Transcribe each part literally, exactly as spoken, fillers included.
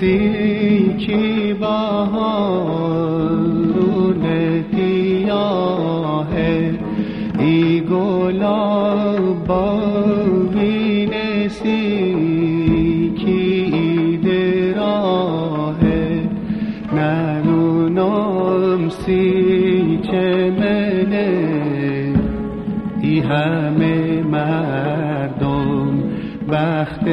موسیقی بهارون تیاهه ای گلاب باوین سیکی دراهه نرونم سی چمنه ای همه مردم بخت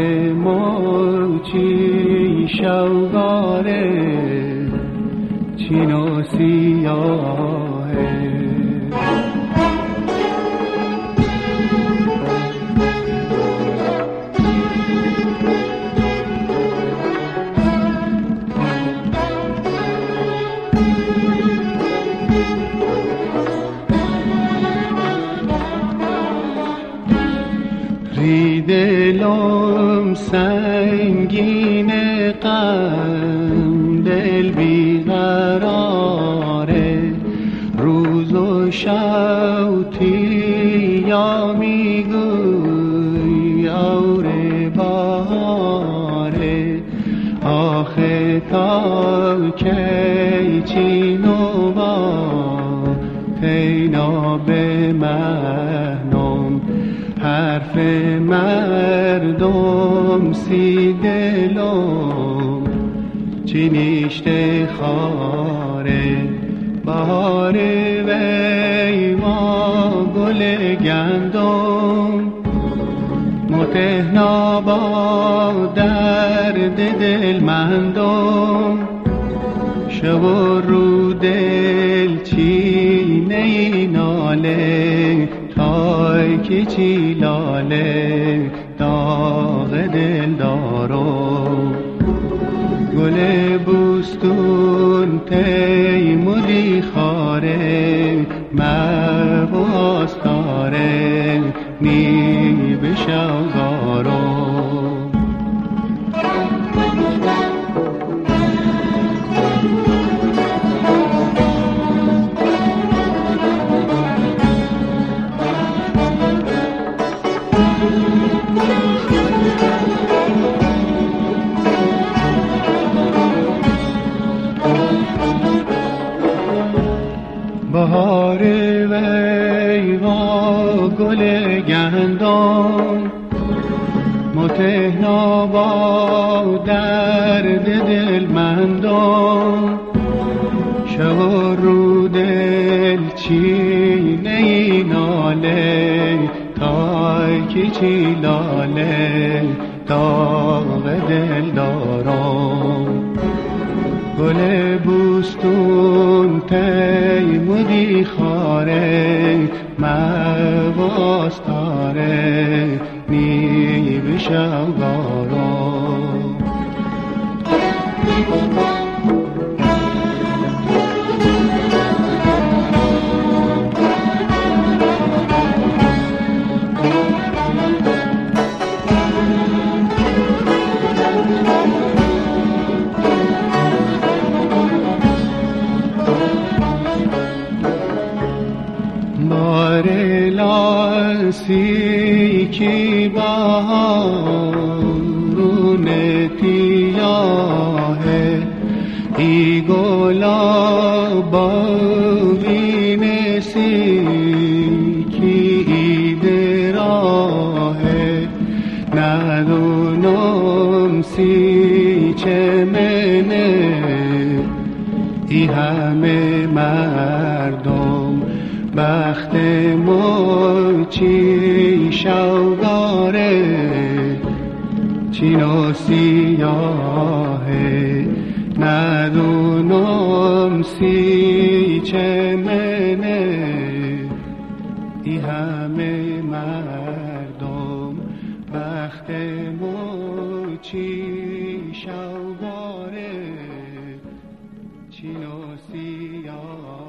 موچی شوگاره چین و سیاهه دلم سنگین غم دل بیقراره روز و شوتی یا میگوی اوره بهاره آخه تا کی چین و با پینا به مهنم حرف مردم سی دلم چی نیشته خاره بهار وی ما گل گندم متهنا با درد دل مندم شب و رو دل چینه ناله تای که چی لاله داغ دل دارم گل بوستون تیموری خاره مواز داره نی بشوگارم بهار وی وا گل گندم متهنا با درد دل مندم شب و رو دل چینه ناله تای که چی لاله داغ دل دارم گل بوستون تیمودی خاره مواز داره نی بشوگارم لاسی کی بهارون تیاهه ای گلاب باوین سیکی دراهه ندونم سی چمنه ای همه مردم بخت موچی شوگاره چین و سیاهه ندونم سی چمنه ای همه مردم بخت موچی شوگاره چین و سیاهه